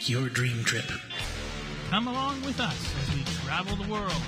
make your dream trip. Come along with us as we travel the world.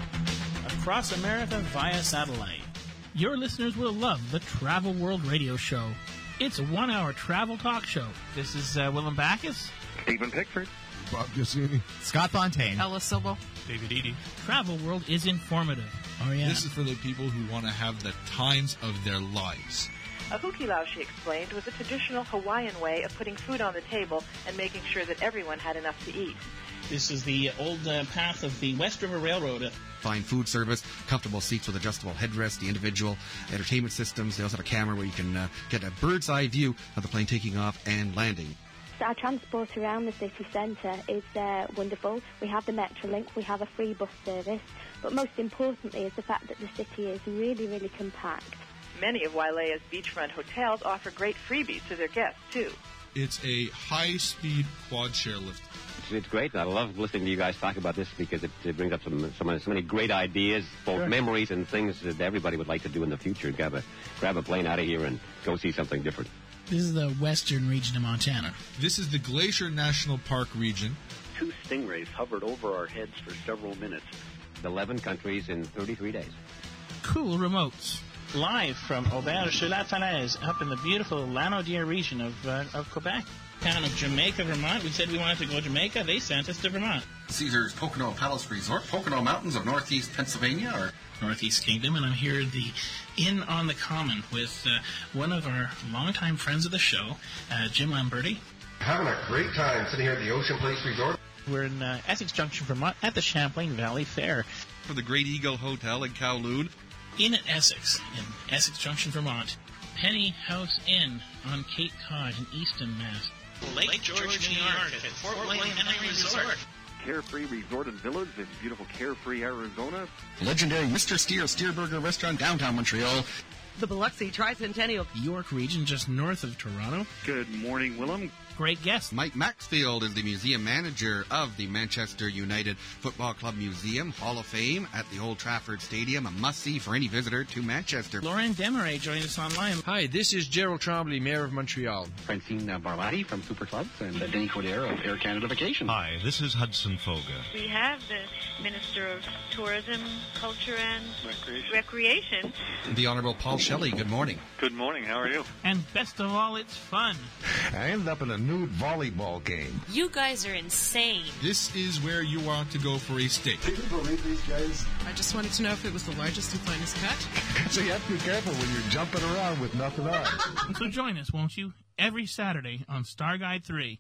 Across America via satellite. Your listeners will love the Travel World Radio Show. It's a 1-hour travel talk show. This is Willem Backus, Stephen Pickford, Bob Gassini, Scott Fontaine, Ella Silva, David Eady. Travel World is informative. Oh, yeah. This is for the people who want to have the times of their lives. A hukilau, she explained, was a traditional Hawaiian way of putting food on the table and making sure that everyone had enough to eat. This is the old path of the West River Railroad. fine food service, comfortable seats with adjustable headrests, the individual entertainment systems. They also have a camera where you can get a bird's eye view of the plane taking off and landing. Our transport around the city centre is wonderful. We have the Metrolink, we have a free bus service, but most importantly is the fact that the city is really, really compact. Many of Wailea's beachfront hotels offer great freebies to their guests, too. It's a high-speed quad share lift. It's great. I love listening to you guys talk about this because it brings up so many great ideas, both memories and things that everybody would like to do in the future. Grab a plane out of here and go see something different. This is the western region of Montana. This is the Glacier National Park region. 2 stingrays hovered over our heads for several minutes. 11 countries in 33 days. Cool remotes. Live from Auberge-sur-la-Falaise, up in the beautiful Lanaudière region of Quebec. Town of Jamaica, Vermont. We said we wanted to go to Jamaica. They sent us to Vermont. Caesar's Pocono Palace Resort, Pocono Mountains of Northeast Pennsylvania, or Northeast Kingdom, and I'm here at the Inn on the Common with one of our longtime friends of the show, Jim Lamberti. Having a great time sitting here at the Ocean Place Resort. We're in Essex Junction, Vermont, at the Champlain Valley Fair. For the Great Eagle Hotel in Kowloon. Inn at Essex, in Essex Junction, Vermont. Penny House Inn on Cape Cod in Easton, Mass. Lake George, New York, at Fort Wayne Henley Resort. Carefree Resort and Village in beautiful Carefree, Arizona. legendary Mr. Steer Burger Restaurant, downtown Montreal. the Biloxi Tricentennial York region, just north of Toronto. Good morning, Willem. Great guest. Mike Maxfield is the museum manager of the Manchester United Football Club Museum, Hall of Fame at the Old Trafford Stadium, a must-see for any visitor to Manchester. Laurent Desmarais joined us online. Hi, this is Gerald Tremblay, Mayor of Montreal. Francine Barlatti from Super Clubs and Denny Coderre of Air Canada Vacation. Hi, this is Hudson Foga. We have the Minister of Tourism, Culture and Recreation. The Honorable Paul Shelley, good morning. Good morning, how are you? And best of all, it's fun. I ended up in a nude volleyball game. You guys are insane. This is where you want to go for a steak. Can you believe these guys? I just wanted to know if it was the largest and finest cut. So you have to be careful when you're jumping around with nothing on. So join us, won't you? Every Saturday on Star Guide 3.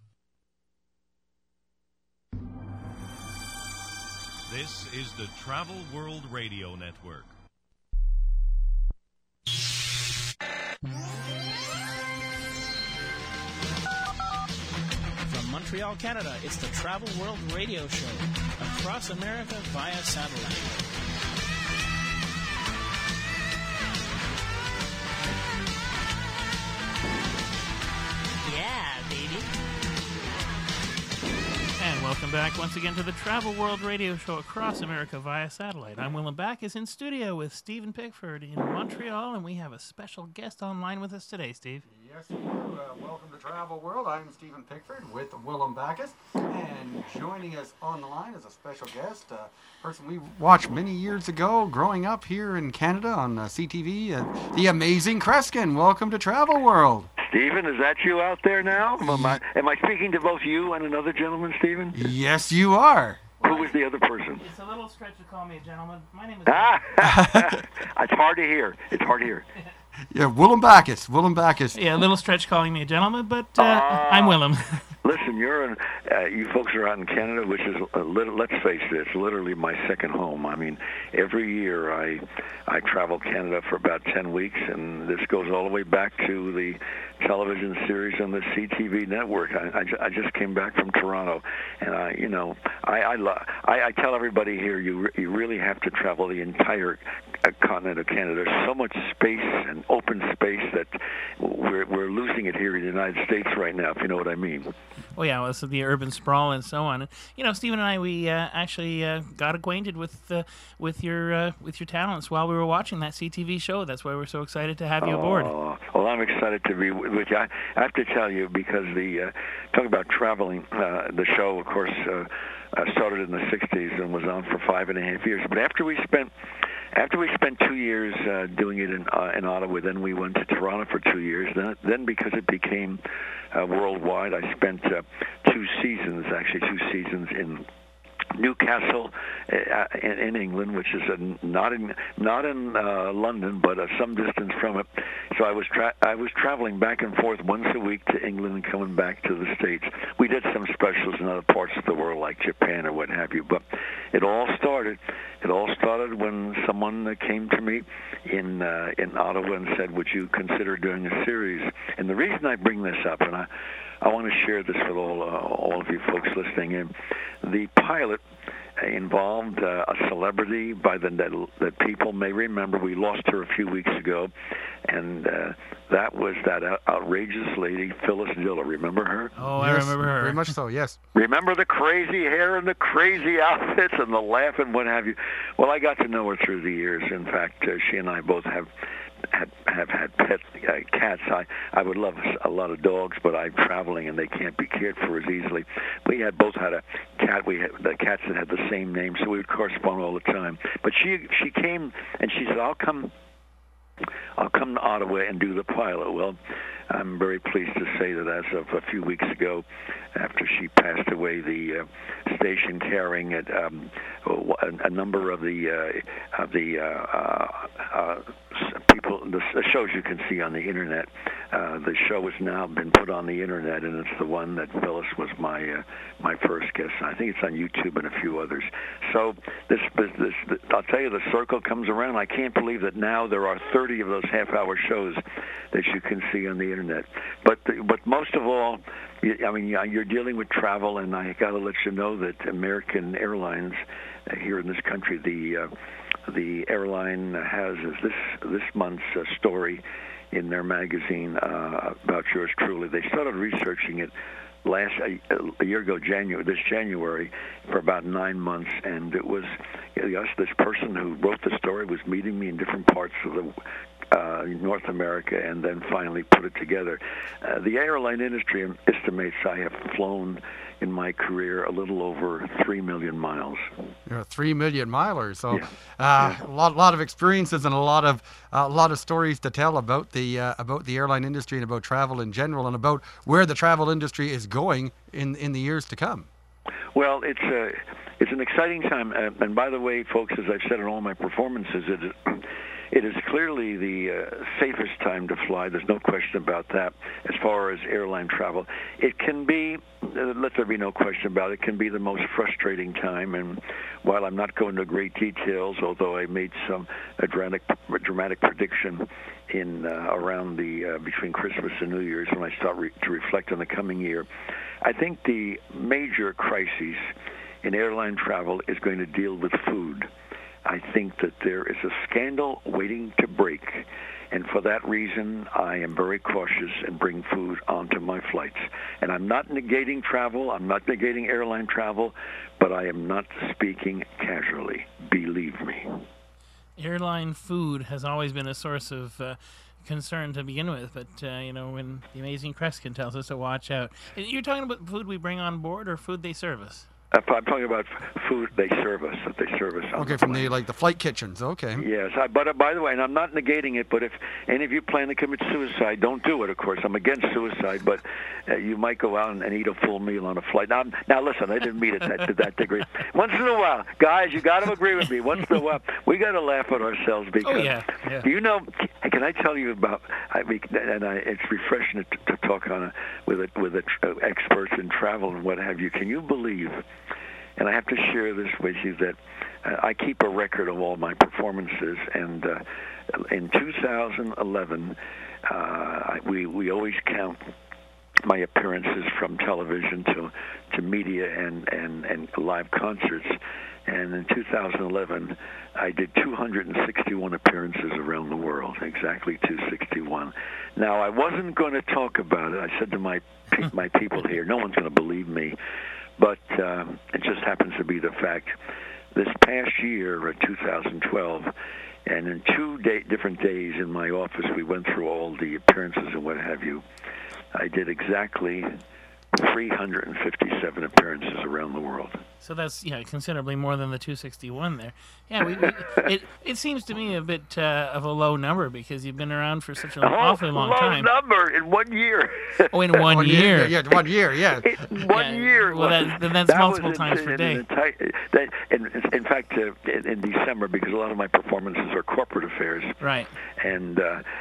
This is the Travel World Radio Network. From Montreal, Canada, it's the Travel World Radio Show. Across America via satellite. Yeah, baby. And welcome back once again to the Travel World Radio Show across America via satellite. I'm Willem Backus in studio with Stephen Pickford in Montreal, and we have a special guest online with us today, Steve. Yes, we do. Welcome to Travel World. I'm Stephen Pickford with Willem Backus, and joining us on the line is a special guest, a person we watched many years ago growing up here in Canada on CTV, the amazing Kreskin. Welcome to Travel World. Stephen, is that you out there now? Am I speaking to both you and another gentleman, Stephen? Yes, you are. Who was the other person? It's a little stretch to call me a gentleman. My name is... It's hard to hear. It's hard to hear. Yeah, Willem Backus. Willem Backus. Yeah, a little stretch calling me a gentleman, but I'm Willem. Listen, you folks are out in Canada, which is, let's face it, it's literally my second home. I mean, every year I travel Canada for about 10 weeks, and this goes all the way back to the television series on the CTV network. I just came back from Toronto, and I tell everybody here, you really have to travel the entire continent of Canada. There's so much space and open space that we're losing it here in the United States right now, if you know what I mean. Well, yeah, well, so the urban sprawl and so on. And, Stephen and I, we actually got acquainted with your talents while we were watching that CTV show. That's why we're so excited to have you aboard. Well, I'm excited to be with you. I have to tell you, because talking about traveling, the show, of course, started in the 60s and was on for 5.5 years. But after we spent 2 years doing it in Ottawa, then we went to Toronto for 2 years. Then because it became worldwide, I spent 2 seasons in Newcastle in England, which is not in London, but some distance from it. So I was traveling back and forth once a week to England and coming back to the States. We did some specials in other parts of the world, like Japan or what have you. But it all started when someone came to me in Ottawa and said, "Would you consider doing a series?" And the reason I bring this up, and I want to share this with all of you folks listening in. The pilot involved a celebrity that people may remember. We lost her a few weeks ago, and that was that outrageous lady, Phyllis Diller. Remember her? Oh, I remember her. Very much so, yes. Remember the crazy hair and the crazy outfits and the laugh and what have you? Well, I got to know her through the years. In fact, she and I both have had pet cats. I would love a lot of dogs, but I'm traveling and they can't be cared for as easily. We both had a cat. We had the cats that had the same name, so we would correspond all the time. But she came and she said, I'll come to Ottawa and do the pilot. Well, I'm very pleased to say that as of a few weeks ago, after she passed away, the station carrying it, a number of the people, the shows you can see on the internet, the show has now been put on the internet, and it's the one that Phyllis was my first guest. I think it's on YouTube and a few others. So this I'll tell you, the circle comes around. I can't believe that now there are 30 of those half-hour shows that you can see on the internet. But most of all, I mean, you're dealing with travel, and I got to let you know that American Airlines here in this country, the airline has this month's story in their magazine about yours truly. They started researching it a year ago, this January, for about 9 months, and it was this person who wrote the story was meeting me in different parts of the North America, and then finally put it together. The airline industry estimates I have flown in my career a little over 3 million miles. You're a 3 million miler, so a lot of experiences and a lot of stories to tell about the airline industry and about travel in general, and about where the travel industry is going in the years to come. Well, it's an exciting time, and by the way, folks, as I've said in all my performances, it is clearly the safest time to fly. There's no question about that. As far as airline travel, it can be, let there be no question about it, can be the most frustrating time. And while I'm not going into great details, although I made some dramatic prediction in around between Christmas and New Year's when I start to reflect on the coming year, I think the major crisis in airline travel is going to deal with food. I think that there is a scandal waiting to break, and for that reason, I am very cautious and bring food onto my flights. And I'm not negating travel, I'm not negating airline travel, but I am not speaking casually, believe me. Airline food has always been a source of concern to begin with, but when the amazing Kreskin tells us to watch out. You're talking about food we bring on board or food they serve us? I'm talking about food they serve us. Okay, from the flight kitchens. Okay. Yes, but by the way, and I'm not negating it, but if any of you plan to commit suicide, don't do it. Of course, I'm against suicide, but you might go out and eat a full meal on a flight. Now listen, I didn't mean it to that degree. Once in a while, guys, you got to agree with me. Once in a while, we got to laugh at ourselves because you know. Can I tell you about? It's refreshing to talk with experts in travel and what have you. Can you believe? And I have to share this with you that I keep a record of all my performances. And in 2011, we always count my appearances from television to media and live concerts. And in 2011, I did 261 appearances around the world, exactly 261. Now, I wasn't going to talk about it. I said to my people here, no one's going to believe me, but it just happens to be the fact. This past year, 2012, and in 2 different days in my office, we went through all the appearances and what have you. I did exactly 357 appearances around the world. So that's considerably more than the 261 there. Yeah, it seems to me a bit of a low number because you've been around for such an awfully long time. Low number in 1 year. Oh, in 1 year. Yeah, 1 year. Yeah. One year. Well, that's multiple times per day. In fact, in December, because a lot of my performances are corporate affairs. Right. And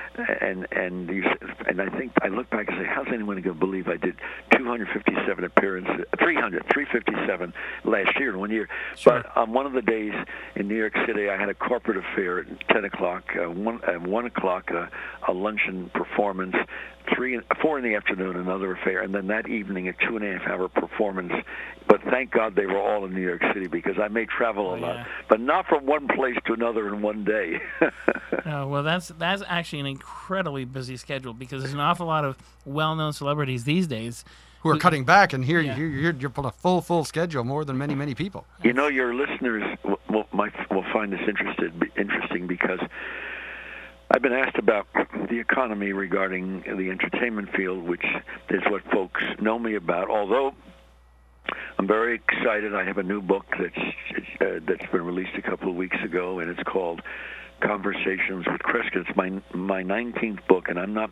I think I look back and say, how's anyone going to believe I did 257 appearances, 357 last year in 1 year? Sure. But on one of the days in New York City, I had a corporate affair at 10 o'clock, 1 o'clock, a luncheon performance, 4 in the afternoon, another affair, and then that evening a 2.5-hour performance. But thank God they were all in New York City because I may travel a lot, but not from one place to another in one day. Well, that's actually an incredibly busy schedule because there's an awful lot of well-known celebrities these days who are cutting back, and here you're on a full schedule, more than many people. You know, your listeners will find this interesting because I've been asked about the economy regarding the entertainment field, which is what folks know me about. Although I'm very excited, I have a new book that's been released a couple of weeks ago, and it's called Conversations with Kreskin. It's my 19th book, and I'm not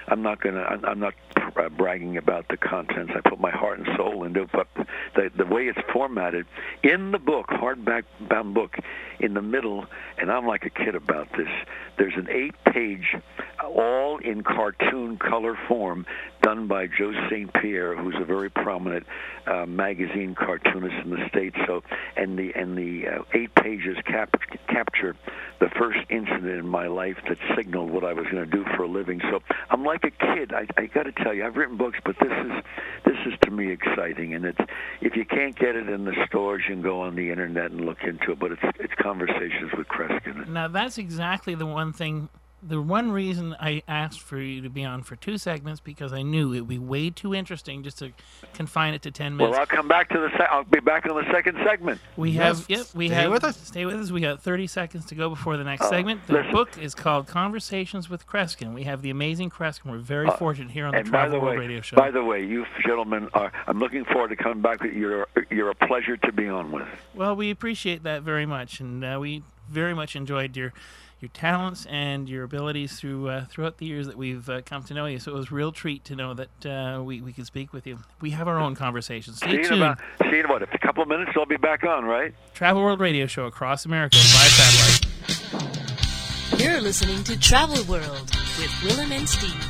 bragging about the contents. I put my heart and soul into it, but the way it's formatted in the book, hardback-bound book, in the middle, and I'm like a kid about this. There's an 8-page, all in cartoon color form, done by Joe St. Pierre, who's a very prominent magazine cartoonist in the States. So, and the 8 pages capture the first incident in my life that signaled what I was going to do for a living. So I'm like a kid. I got to tell you, I've written books, but this is to me exciting. And if you can't get it in the stores, you can go on the internet and look into it. But it's Conversations with Kreskin. Now that's exactly the one thing. The one reason I asked for you to be on for 2 segments because I knew it would be way too interesting just to confine it to 10 minutes. Well, I'll come back to I'll be back on the second segment. Stay with us. We got 30 seconds to go before the next segment. The book is called Conversations with Kreskin. We have the amazing Kreskin. We're very fortunate here on the Travel World Radio Show. By the way, you gentlemen I'm looking forward to coming back. You're a pleasure to be on with. Well, we appreciate that very much, and we very much enjoyed your talents and your abilities throughout the years that we've come to know you. So it was a real treat to know that we could speak with you. We have our own conversations. Stay tuned. See you in a couple of minutes. I'll be back on, right? Travel World Radio Show across America via satellite. You're listening to Travel World with Willem and Steve.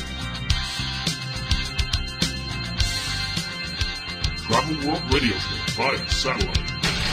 Travel World Radio Show via satellite.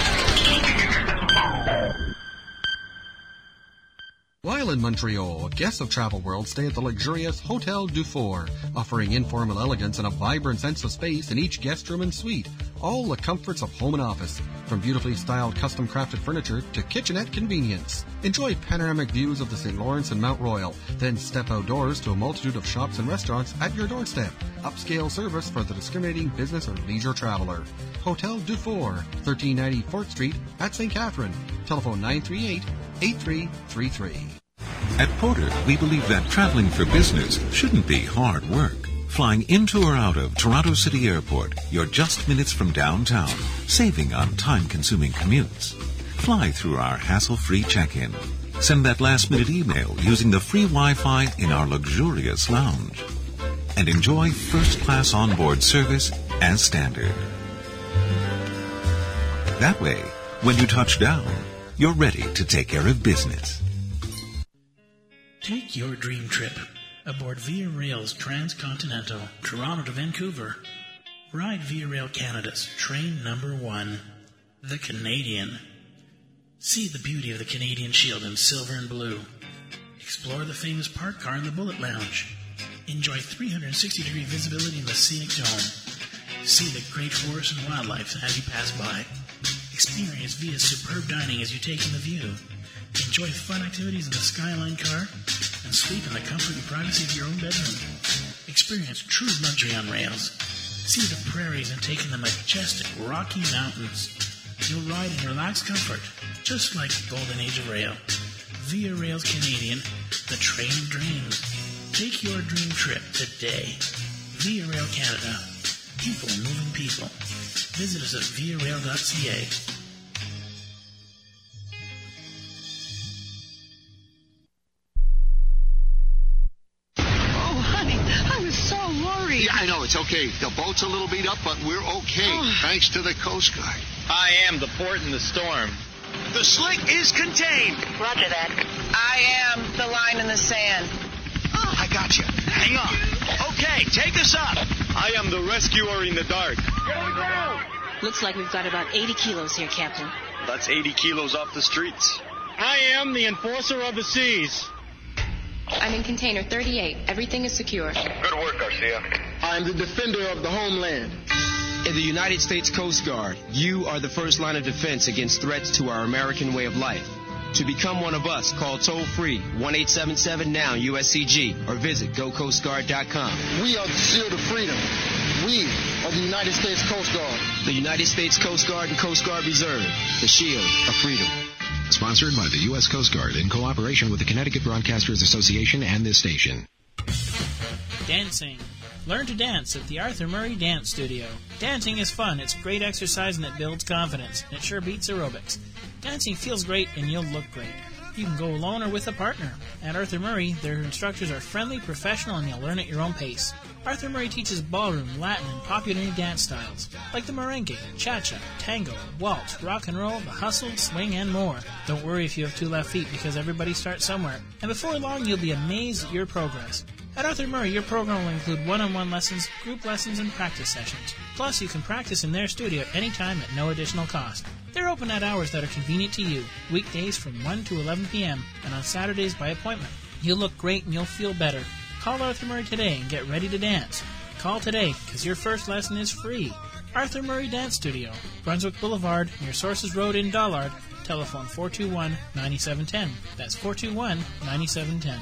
While in Montreal, guests of Travel World stay at the luxurious Hotel Dufour, offering informal elegance and a vibrant sense of space in each guest room and suite. All the comforts of home and office, from beautifully styled custom-crafted furniture to kitchenette convenience. Enjoy panoramic views of the St. Lawrence and Mount Royal, then step outdoors to a multitude of shops and restaurants at your doorstep. Upscale service for the discriminating business or leisure traveler. Hotel Dufour, 1390 4th Street at St. Catherine. Telephone 938-8333. At Porter, we believe that traveling for business shouldn't be hard work. Flying into or out of Toronto City Airport, you're just minutes from downtown, saving on time-consuming commutes. Fly through our hassle-free check-in. Send that last-minute email using the free Wi-Fi in our luxurious lounge. And enjoy first-class onboard service as standard. That way, when you touch down, you're ready to take care of business. Take your dream trip aboard Via Rail's Transcontinental, Toronto to Vancouver. Ride Via Rail Canada's train number 1, the Canadian. See the beauty of the Canadian Shield in silver and blue. Explore the famous park car in the Bullet Lounge. Enjoy 360-degree visibility in the scenic dome. See the great forest and wildlife as you pass by. Experience Via's superb dining as you take in the view. Enjoy fun activities in the Skyline car and sleep in the comfort and privacy of your own bedroom. Experience true luxury on rails. See the prairies and take in the majestic Rocky Mountains. You'll ride in relaxed comfort, just like the golden age of rail. Via Rail's Canadian, the train of dreams. Take your dream trip today. Via Rail Canada. People moving people. Visit us at viarail.ca. Yeah, I know, it's okay. The boat's a little beat up, but we're okay, thanks to the Coast Guard. I am the port in the storm. The slick is contained. Roger that. I am the line in the sand. Oh, I got you. Hang on. Okay, take us up. I am the rescuer in the dark. Here we go. Looks like we've got about 80 kilos here, Captain. That's 80 kilos off the streets. I am the enforcer of the seas. I'm in container 38. Everything is secure. Good work, Garcia. I'm the defender of the homeland. In the United States Coast Guard, you are the first line of defense against threats to our American way of life. To become one of us, call toll-free 1-877-NOW-USCG or visit gocoastguard.com. We are the shield of freedom. We are the United States Coast Guard. The United States Coast Guard and Coast Guard Reserve, the shield of freedom. Sponsored by the U.S. Coast Guard in cooperation with the Connecticut Broadcasters Association and this station. Dancing. Learn to dance at the Arthur Murray Dance Studio. Dancing is fun, it's great exercise, and it builds confidence. It sure beats aerobics. Dancing feels great, and you'll look great. You can go alone or with a partner. At Arthur Murray, their instructors are friendly, professional, and you'll learn at your own pace. Arthur Murray teaches ballroom, Latin, and popular dance styles, like the merengue, cha-cha, tango, waltz, rock and roll, the hustle, swing, and more. Don't worry if you have two left feet, because everybody starts somewhere. And before long, you'll be amazed at your progress. At Arthur Murray, your program will include one-on-one lessons, group lessons, and practice sessions. Plus, you can practice in their studio at any time at no additional cost. They're open at hours that are convenient to you, weekdays from 1 to 11 p.m., and on Saturdays by appointment. You'll look great and you'll feel better. Call Arthur Murray today and get ready to dance. Call today, because your first lesson is free. Arthur Murray Dance Studio, Brunswick Boulevard, near Sources Road in Dollard. Telephone 421-9710. That's 421-9710.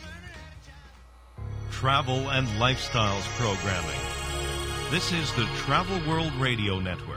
Travel and lifestyles programming. This is the Travel World Radio Network.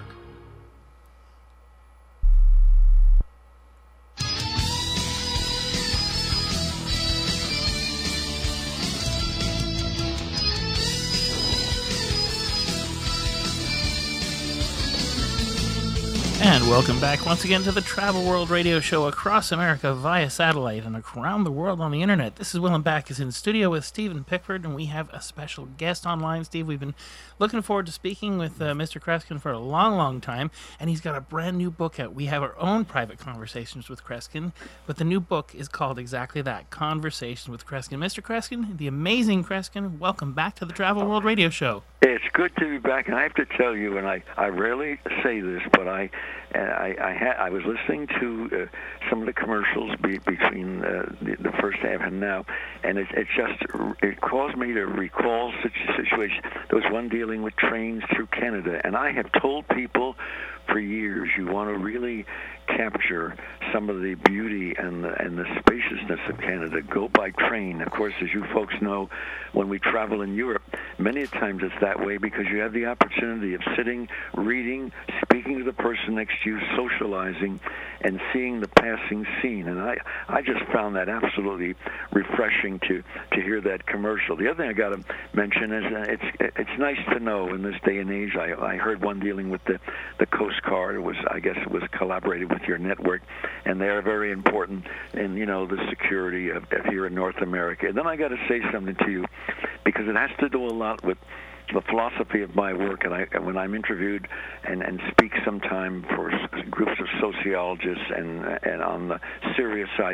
And welcome back once again to the Travel World Radio Show across America via satellite and around the world on the internet. This is Willem Backus in studio with Stephen Pickford, and we have a special guest online. Steve, we've been looking forward to speaking with Mr. Kreskin for a long, long time, and he's got a brand new book out. We have our own private conversations with Kreskin, but the new book is called exactly that, Conversation with Kreskin. Mr. Kreskin, the amazing Kreskin, welcome back to the Travel World Radio Show. It's good to be back, and I have to tell you, and I rarely say this, but I was listening to some of the commercials between the first half and now, and it caused me to recall such a situation. There was one dealing with trains through Canada, and I have told people for years, you want to really capture some of the beauty and the spaciousness of Canada, go by train. Of course, as you folks know, when we travel in Europe, many times it's that way because you have the opportunity of sitting, reading, speaking to the person next to you, socializing, and seeing the passing scene. And I just found that absolutely refreshing to hear that commercial. The other thing I got to mention is it's nice to know in this day and age. I heard one dealing with the Coast Guard. I guess it was collaborated with your network, and they are very important in the security of here in North America. And then I got to say something to you because it has to do a lot with the philosophy of my work, and when I'm interviewed and speak sometime for groups of sociologists and on the serious side,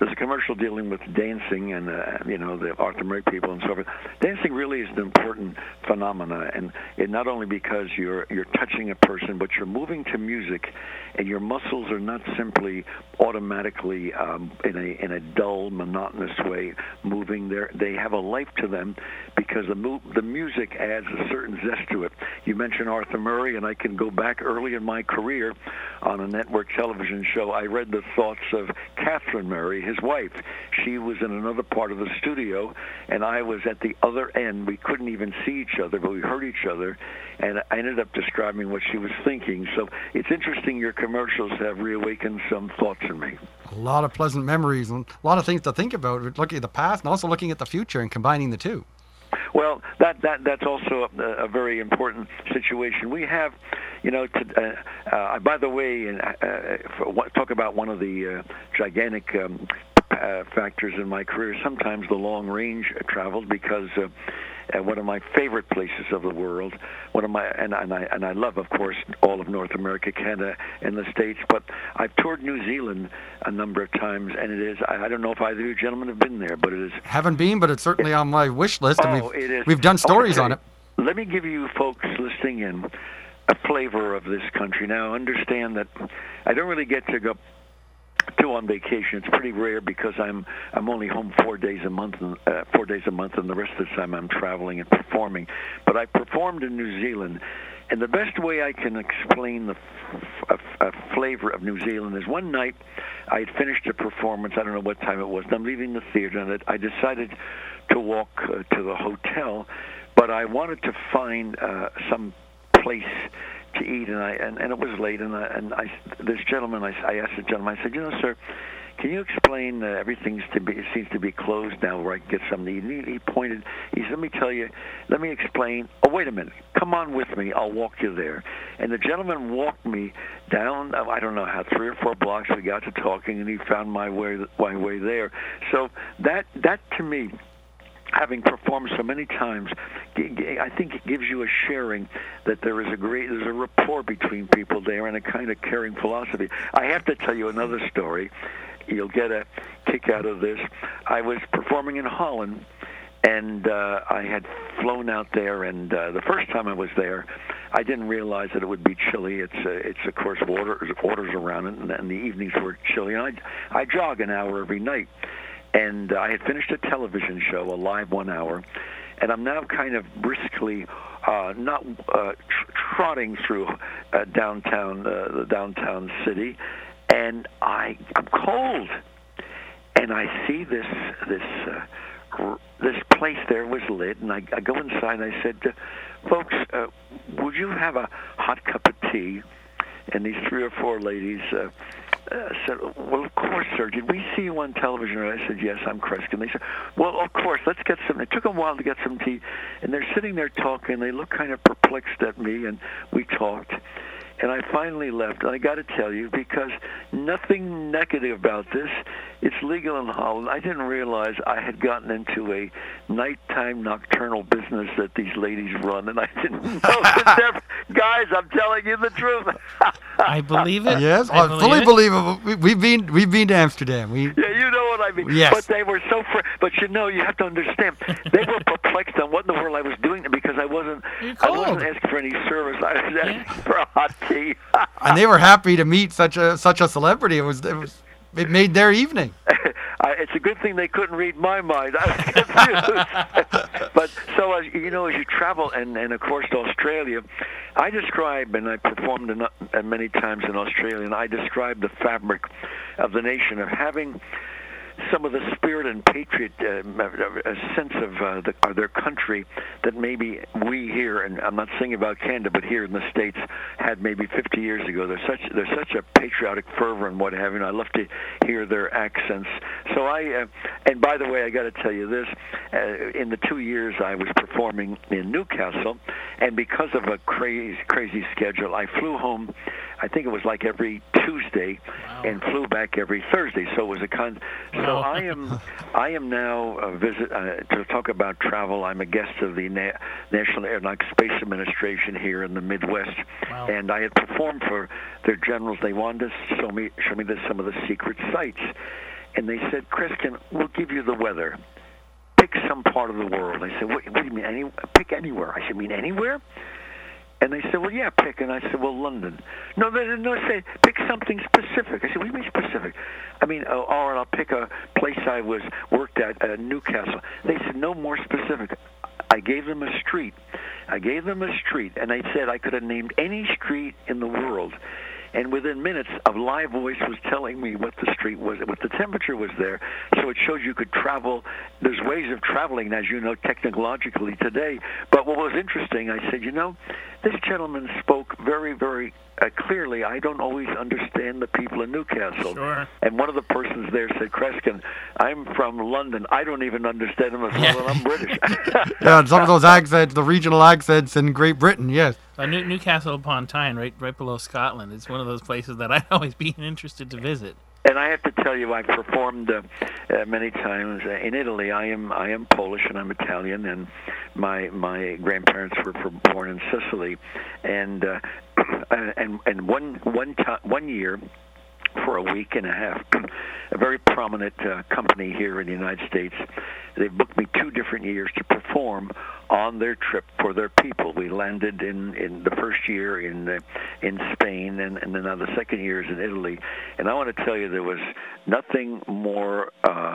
there's a commercial dealing with dancing and the Arthur Murray people and so forth. Dancing really is an important phenomena, and it not only because you're touching a person, but you're moving to music, and your muscles are not simply automatically in a dull, monotonous way moving. They have a life to them because the music adds a certain zest to it. You mentioned Arthur Murray, and I can go back early in my career on a network television show. I read the thoughts of Catherine Murray, his wife. She was in another part of the studio, and I was at the other end. We couldn't even see each other, but we heard each other, and I ended up describing what she was thinking. So it's interesting your commercials have reawakened some thoughts in me. A lot of pleasant memories and a lot of things to think about, looking at the past and also looking at the future and combining the two. Well, that's also a very important situation. We have, by the way, talk about one of the gigantic factors in my career, sometimes the long-range travel, because one of my favorite places of the world, and I love, of course, all of North America, Canada, and the States, but I've toured New Zealand a number of times, and it is, I don't know if either of you gentlemen have been there, but it is... Haven't been, but it's certainly on my wish list, and it is. We've done stories on it. Let me give you folks listening in a flavor of this country. Now, understand that I don't really get to go on vacation. It's pretty rare because I'm only home 4 days a month, and the rest of the time I'm traveling and performing. But I performed in New Zealand, and the best way I can explain the flavor of New Zealand is one night I had finished a performance. I don't know what time it was. And I'm leaving the theater, and I decided to walk to the hotel, but I wanted to find some place to eat, and it was late, and this gentleman, I asked the gentleman, I said, sir, can you explain everything seems to be closed now where I can get something to eat? And he pointed, he said, let me explain. Oh, wait a minute, come on with me, I'll walk you there. And the gentleman walked me down, I don't know how, 3 or 4 blocks, we got to talking, and he found my way there. So that to me, having performed so many times, I think it gives you a sharing that there's a rapport between people there and a kind of caring philosophy. I have to tell you another story. You'll get a kick out of this. I was performing in Holland, and I had flown out there, and the first time I was there, I didn't realize that it would be chilly. It's of course waters around it, and the evenings were chilly. And I jog an hour every night. And I had finished a television show, a live 1 hour, and I'm now kind of briskly trotting through the downtown city, and I'm cold, and I see this place there was lit, and I go inside and I said, folks, would you have a hot cup of tea? And these 3 or 4 ladies said, well, of course, sir. Did we see you on television? And I said, yes, I'm Kreskin. They said, well, of course, let's get some. It took them a while to get some tea. And they're sitting there talking. They look kind of perplexed at me, and we talked. And I finally left. And I got to tell you, because nothing negative about this. It's legal in Holland. I didn't realize I had gotten into a nighttime nocturnal business that these ladies run, and I didn't know that. Guys, I'm telling you the truth. I believe it. Yes, I fully believe it. We've been to Amsterdam. Yeah, you know what I mean. Yes. But they were so. But you have to understand. They were perplexed on what in the world I was doing because I wasn't asking for any service. I was asking for a hot tea. And they were happy to meet such a celebrity. It made their evening. It's a good thing they couldn't read my mind. I was confused. But so as you travel, and of course to Australia, I describe, and I performed many times in Australia, and I describe the fabric of the nation, of having some of the spirit and patriot, a sense of their country that maybe we here, and I'm not saying about Canada, but here in the States, had maybe 50 years ago. There's such a patriotic fervor and what have you, and I love to hear their accents. So and by the way, I got to tell you this, in the 2 years I was performing in Newcastle, and because of a crazy schedule, I flew home, I think it was like every Tuesday, and flew back every Thursday. So it was So I am now to talk about travel. I'm a guest of the National Aeronautics Space Administration here in the Midwest, and I had performed for their generals. They wanted to show me some of the secret sites. and they said, Kreskin, we'll give you the weather. Pick some part of the world. I said, what do you mean? Pick anywhere. I said, mean anywhere? And they said, well, yeah, pick. And I said, well, London. No, they didn't say, pick something specific. I said, what do you mean specific? I mean, all right, I'll pick a place I worked at, Newcastle. They said, no more specific. I gave them a street. And they said I could have named any street in the world. And within minutes, a live voice was telling me what the street was, what the temperature was there. So it showed you could travel. There's ways of traveling, as you know, technologically today. But what was interesting, I said, this gentleman spoke very, very clearly. I don't always understand the people in Newcastle. Sure. And one of the persons there said, Kreskin, I'm from London. I don't even understand them as well, and I'm British. Yeah, some of those accents, the regional accents in Great Britain, yes. Newcastle upon Tyne, right below Scotland. It's one of those places that I'd always be interested to visit. And I have to tell you, I've performed many times in Italy. I am Polish and I'm Italian, and my grandparents were born in Sicily, and one year, for a week and a half, a very prominent company here in the United States, they booked me 2 different years to perform on their trip for their people. We landed in the first year in Spain, and then now the second year is in Italy. And I want to tell you, there was nothing more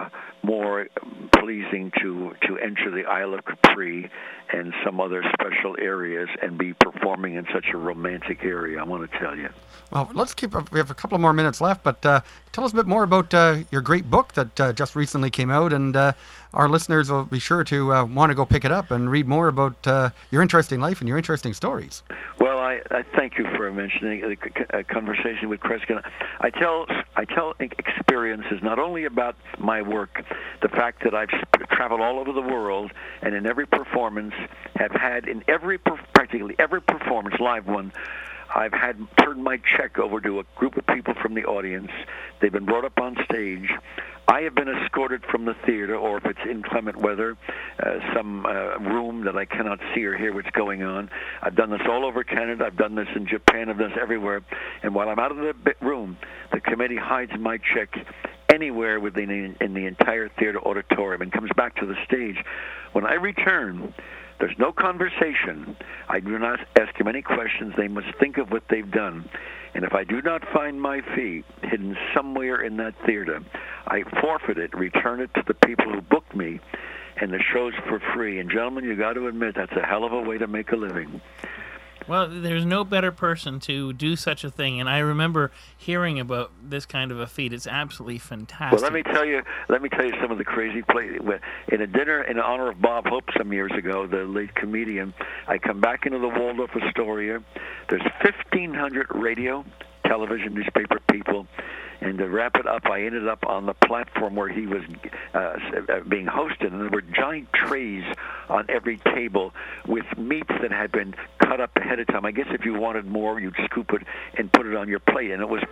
pleasing to enter the Isle of Capri and some other special areas and be performing in such a romantic area. I want to tell you. Well, let's keep up. We have a couple more minutes left, but tell us a bit more about your great book that just recently came out, and our listeners will be sure to want to go pick it up and read more about your interesting life and your interesting stories. Well, I thank you for mentioning the conversation with Kreskin. I tell experiences not only about my work, the fact that I've traveled all over the world, and in every performance have had, in practically every performance, live one, I've had turned my check over to a group of people from the audience. They've been brought up on stage. I have been escorted from the theater, or if it's inclement weather, some room that I cannot see or hear what's going on. I've done this all over Canada. I've done this in Japan. I've done this everywhere. And while I'm out of the room, the committee hides my check anywhere within in the entire theater auditorium and comes back to the stage. When I return, there's no conversation. I do not ask them any questions. They must think of what they've done. And if I do not find my fee hidden somewhere in that theater, I forfeit it, return it to the people who booked me, and the show's for free. And gentlemen, you got to admit, that's a hell of a way to make a living. Well, there's no better person to do such a thing, and I remember hearing about this kind of a feat. It's absolutely fantastic. Well, let me tell you some of the crazy plays. In a dinner in honor of Bob Hope some years ago, the late comedian, I come back into the Waldorf Astoria. There's 1,500 radio, television, newspaper people. And to wrap it up, I ended up on the platform where he was being hosted, and there were giant trays on every table with meats that had been cut up ahead of time. I guess if you wanted more, you'd scoop it and put it on your plate. And it was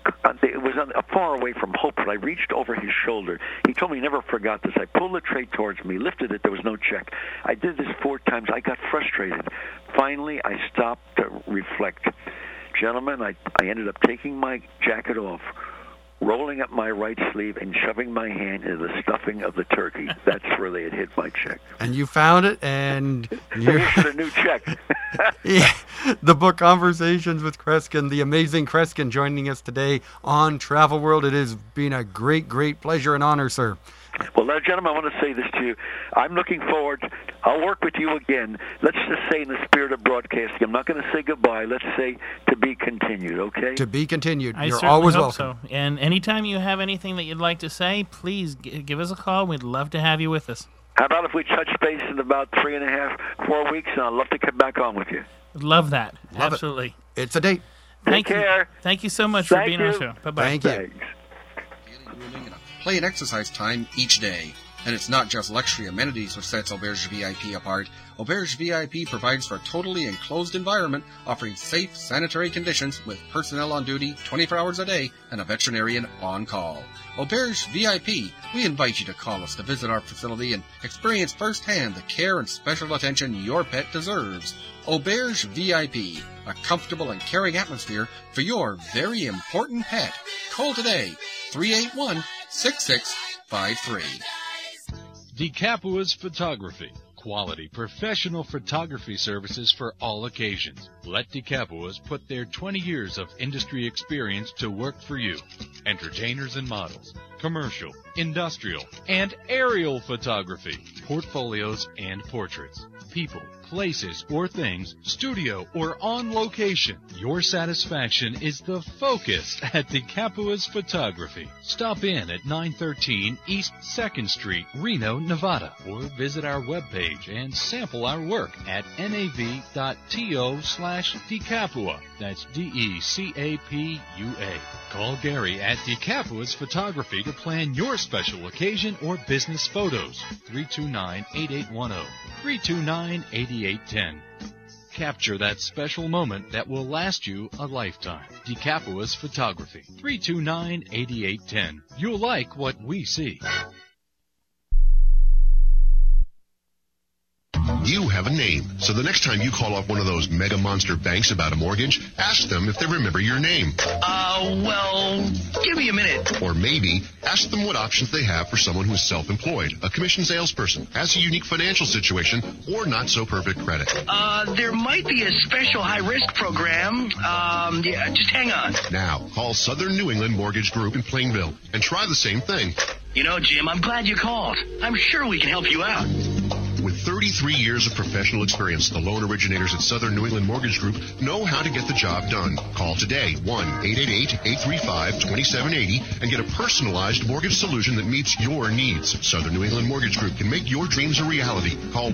far away from Hope, but I reached over his shoulder. He told me he never forgot this. I pulled the tray towards me, lifted it. There was no check. I did this 4 times. I got frustrated. Finally, I stopped to reflect. Gentlemen, I ended up taking my jacket off, rolling up my right sleeve and shoving my hand into the stuffing of the turkey. That's where they had hit my check. And you found it, and you issued a new check. Yeah, the book Conversations with Kreskin, the amazing Kreskin, joining us today on Travel World. It has been a great, great pleasure and honor, sir. Well, now, gentlemen, I want to say this to you. I'm looking forward. I'll work with you again. Let's just say in the spirit of broadcasting, I'm not going to say goodbye. Let's say to be continued, okay? To be continued. I You're always hope welcome. So. And anytime you have anything that you'd like to say, please give us a call. We'd love to have you with us. How about if we touch base in about 3.5, 4 weeks, and I'd love to come back on with you. Love that. Love Absolutely. It's a date. Take care. Thank you so much for being on the show. Bye-bye. Thank you. Thanks. Play and exercise time each day. And it's not just luxury amenities which sets Auberge VIP apart. Auberge VIP provides for a totally enclosed environment, offering safe, sanitary conditions with personnel on duty 24 hours a day and a veterinarian on call. Auberge VIP, we invite you to call us to visit our facility and experience firsthand the care and special attention your pet deserves. Auberge VIP, a comfortable and caring atmosphere for your very important pet. Call today, 381 6653. DeCapua's Photography. Quality professional photography services for all occasions. Let DeCapua's put their 20 years of industry experience to work for you. Entertainers and models, commercial, industrial, and aerial photography, portfolios and portraits, people, places, or things, studio or on location. Your satisfaction is the focus at DeCapua's Photography. Stop in at 913 East 2nd Street, Reno, Nevada, or visit our webpage and sample our work at nav.to/DeCapua. That's DECAPUA. Call Gary at DeCapua's Photography to plan your special occasion or business photos. 329-8810. 329-8810. Capture that special moment that will last you a lifetime. DeCapua's Photography. 329-8810. You'll like what we see. You have a name, so the next time you call up one of those mega monster banks about a mortgage, ask them if they remember your name. Well, give me a minute. Or maybe ask them what options they have for someone who is self-employed, a commission salesperson, has a unique financial situation, or not so perfect credit. There might be a special high-risk program. Yeah, just hang on. Now, call Southern New England Mortgage Group in Plainville and try the same thing. You know, Jim, I'm glad you called. I'm sure we can help you out. With 33 years of professional experience, the loan originators at Southern New England Mortgage Group know how to get the job done. Call today, 1-888-835-2780, and get a personalized mortgage solution that meets your needs. Southern New England Mortgage Group can make your dreams a reality. Call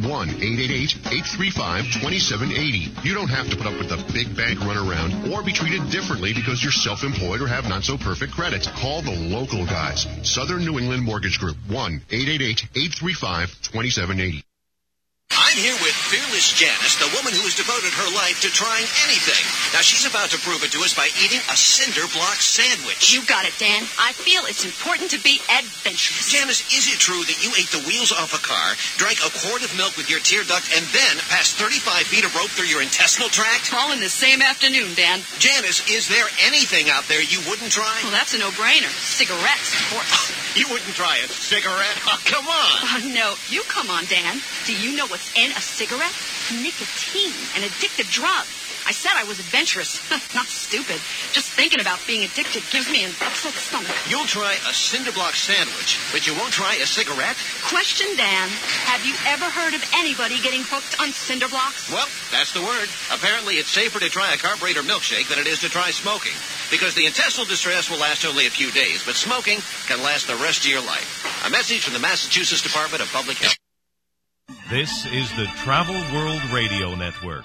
1-888-835-2780. You don't have to put up with the big bank runaround or be treated differently because you're self-employed or have not-so-perfect credit. Call the local guys. Southern New England Mortgage Group, 1-888-835-2780. I'm here with Fearless Janice, the woman who has devoted her life to trying anything. Now, she's about to prove it to us by eating a cinder block sandwich. You got it, Dan. I feel it's important to be adventurous. Janice, is it true that you ate the wheels off a car, drank a quart of milk with your tear duct, and then passed 35 feet of rope through your intestinal tract? All in the same afternoon, Dan. Janice, is there anything out there you wouldn't try? Well, that's a no-brainer. Cigarettes, of course. You wouldn't try a cigarette? Oh, come on. Oh, no. You come on, Dan. Do you know what's in a cigarette? Nicotine, an addictive drug. I said I was adventurous. Not stupid. Just thinking about being addicted gives me an upset stomach. You'll try a cinder block sandwich, but you won't try a cigarette? Question, Dan. Have you ever heard of anybody getting hooked on cinder blocks? Well, that's the word. Apparently, it's safer to try a carburetor milkshake than it is to try smoking. Because the intestinal distress will last only a few days, but smoking can last the rest of your life. A message from the Massachusetts Department of Public Health. This is the Travel World Radio Network.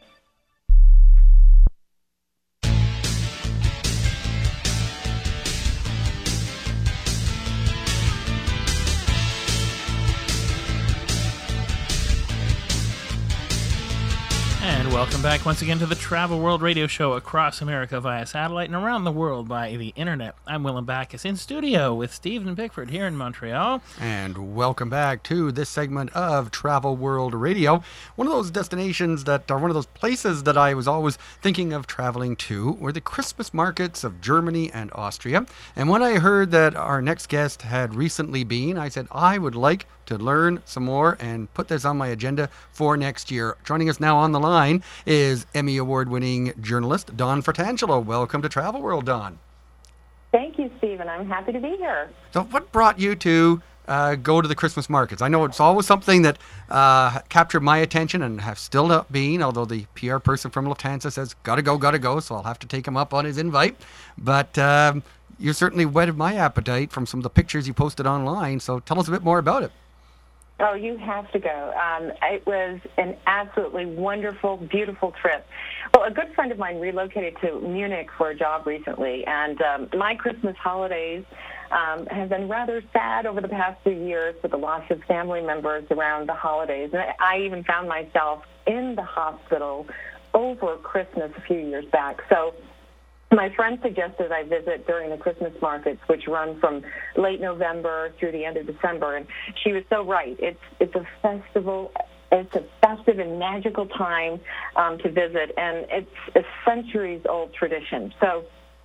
And welcome back once again to the Travel World Radio Show across America via satellite and around the world by the internet. I'm Willem Backus in studio with Stephen Pickford here in Montreal. And welcome back to this segment of Travel World Radio. One of those destinations that are one of those places that I was always thinking of traveling to were the Christmas markets of Germany and Austria. And when I heard that our next guest had recently been, I said I would like to learn some more and put this on my agenda for next year. Joining us now on the line is Emmy Award-winning journalist Dawn Fratangelo. Welcome to Travel World, Dawn. Thank you, Stephen. I'm happy to be here. So what brought you to go to the Christmas markets? I know it's always something that captured my attention and have still not been, although the PR person from Lufthansa says, gotta go, so I'll have to take him up on his invite. But you certainly whetted my appetite from some of the pictures you posted online, so tell us a bit more about it. Oh, you have to go. It was an absolutely wonderful, beautiful trip. Well, a good friend of mine relocated to Munich for a job recently, and my Christmas holidays have been rather sad over the past few years with the loss of family members around the holidays. And I even found myself in the hospital over Christmas a few years back. So my friend suggested I visit during the Christmas markets, which run from late November through the end of December, and she was so right. It's a festival. It's a festive and magical time to visit, and it's a centuries-old tradition. So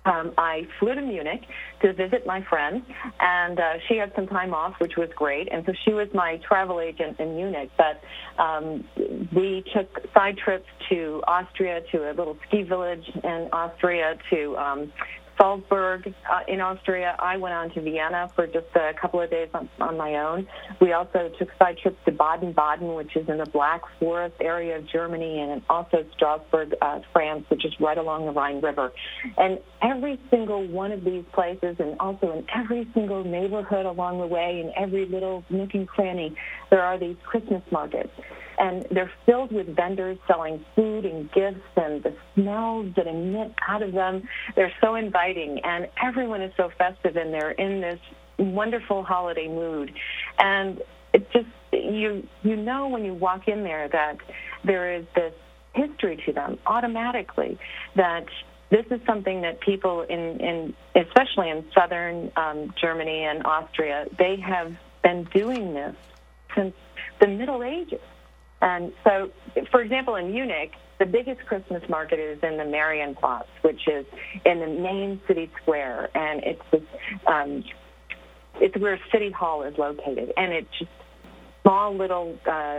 I flew to Munich to visit my friend, and she had some time off, which was great. And so she was my travel agent in Munich. But we took side trips to Austria, to a little ski village in Austria, to Salzburg in Austria. I went on to Vienna for just a couple of days on my own. We also took side trips to Baden-Baden, which is in the Black Forest area of Germany, and also Strasbourg, France, which is right along the Rhine River. And every single one of these places, and also in every single neighborhood along the way, in every little nook and cranny, there are these Christmas markets. And they're filled with vendors selling food and gifts, and the smells that emit out of them, they're so inviting. And everyone is so festive, and they're in this wonderful holiday mood. And it just, you know when you walk in there that there is this history to them automatically, that this is something that people in especially in southern Germany and Austria, they have been doing this since the Middle Ages. And so, for example, in Munich, the biggest Christmas market is in the Marienplatz, which is in the main city square, and it's this, it's where City Hall is located, and it's just small little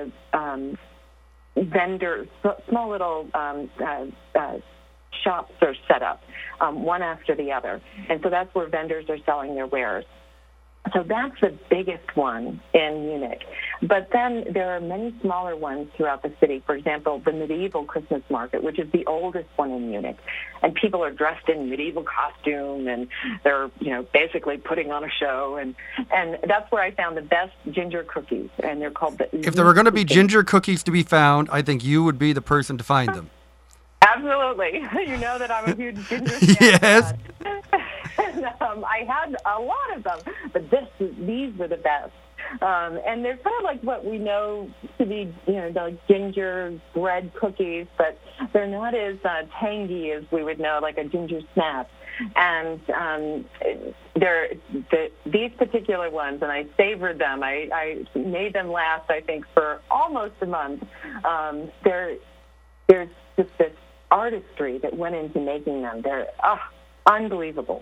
vendors, small little shops are set up, one after the other, and so that's where vendors are selling their wares. So that's the biggest one in Munich. But then there are many smaller ones throughout the city. For example, the medieval Christmas market, which is the oldest one in Munich. And people are dressed in medieval costume, and they're, basically putting on a show. And that's where I found the best ginger cookies. And they're called the... If there were going to be ginger cookies to be found, I think you would be the person to find them. Absolutely. You know that I'm a huge ginger fan. Yes. And, I had a lot of them, but these were the best. And they're kind of like what we know to be, the ginger bread cookies, but they're not as tangy as we would know, like a ginger snap. And these particular ones, and I savored them. I made them last, I think, for almost a month. There's just this artistry that went into making them. They're unbelievable.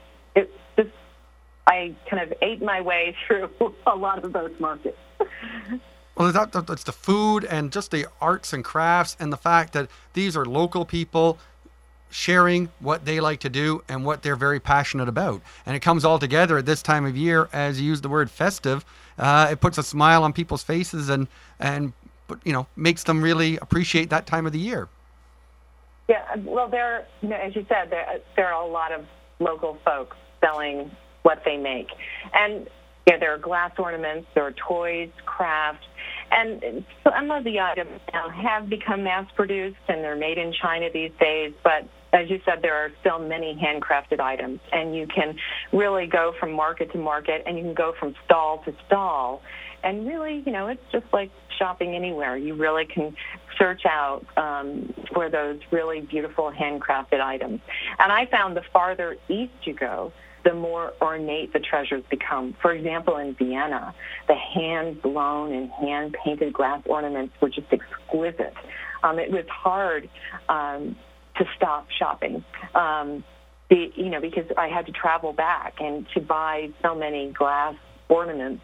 I kind of ate my way through a lot of those markets. Well, it's the food and just the arts and crafts, and the fact that these are local people sharing what they like to do and what they're very passionate about. And it comes all together at this time of year, as you use the word festive. It puts a smile on people's faces and makes them really appreciate that time of the year. Yeah, well, as you said, there are a lot of local folks selling what they make. And there are glass ornaments, there are toys, crafts, and some of the items now have become mass-produced, and they're made in China these days, but as you said, there are still many handcrafted items, and you can really go from market to market, and you can go from stall to stall, and really, it's just like shopping anywhere. You really can search out for those really beautiful handcrafted items. And I found the farther east you go, the more ornate the treasures become. For example, in Vienna, the hand-blown and hand-painted glass ornaments were just exquisite. It was hard to stop shopping, because I had to travel back, and to buy so many glass ornaments,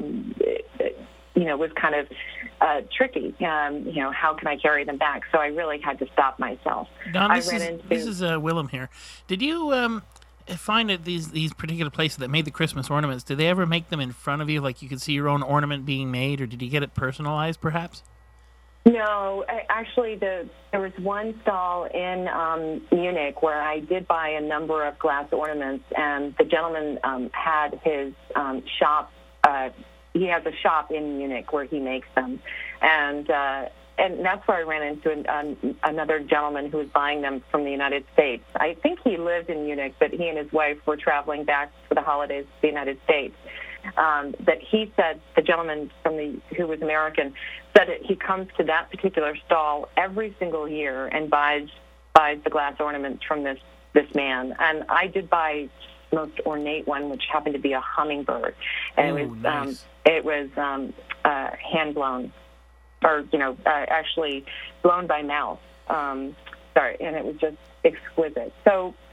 was kind of tricky. How can I carry them back? So I really had to stop myself. Don, this is Willem here. Did you find that these particular places that made the Christmas ornaments, did they ever make them in front of you, like you could see your own ornament being made, or did you get it personalized, perhaps? No, actually, there was one stall in Munich where I did buy a number of glass ornaments, and the gentleman had his shop. He has a shop in Munich where he makes them, and that's where I ran into another gentleman who was buying them from the United States. I think he lived in Munich, but he and his wife were traveling back for the holidays to the United States. But he said, the gentleman who was American, said that he comes to that particular stall every single year and buys the glass ornaments from this man. And I did buy the most ornate one, which happened to be a hummingbird, and it was hand blown, or actually blown by mouth. And it was just exquisite. So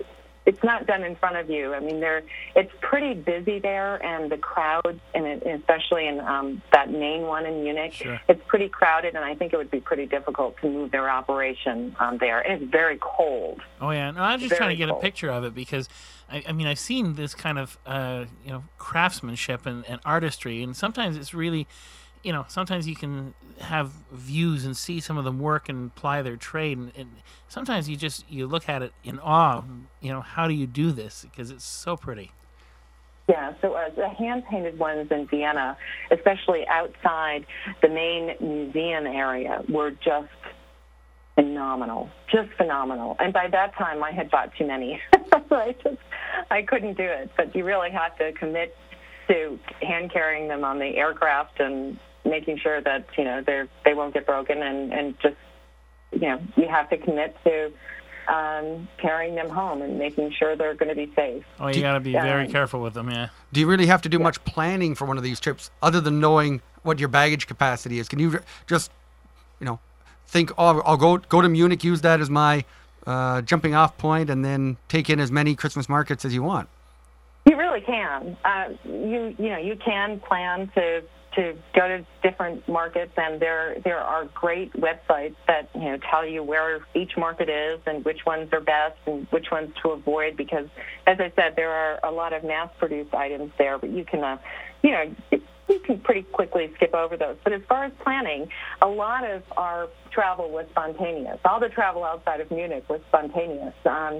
it's not done in front of you. I mean, it's pretty busy there, and the crowds, and especially in that main one in Munich, Sure. it's pretty crowded, and I think it would be pretty difficult to move their operation there. And it's very cold. Oh yeah, no, I'm just Very trying to get cold. a picture of it because, I mean, I've seen this kind of craftsmanship and artistry, and sometimes it's really, sometimes you can have views and see some of them work and ply their trade, and sometimes you look at it in awe. How do you do this? Because it's so pretty. Yeah, so the hand-painted ones in Vienna, especially outside the main museum area, were just phenomenal. And by that time, I had bought too many. So I couldn't do it. But you really have to commit to hand-carrying them on the aircraft and making sure that, they won't get broken, and just, you have to commit to carrying them home and making sure they're going to be safe. Oh, you got to be very careful with them, yeah. Do you really have to do much planning for one of these trips other than knowing what your baggage capacity is? Can you just, think, I'll go to Munich, use that as my jumping off point, and then take in as many Christmas markets as you want? You really can. You can plan to go to different markets, and there are great websites that tell you where each market is and which ones are best and which ones to avoid. Because, as I said, there are a lot of mass-produced items there, but you can you can pretty quickly skip over those. But as far as planning, a lot of our travel was spontaneous. All the travel outside of Munich was spontaneous.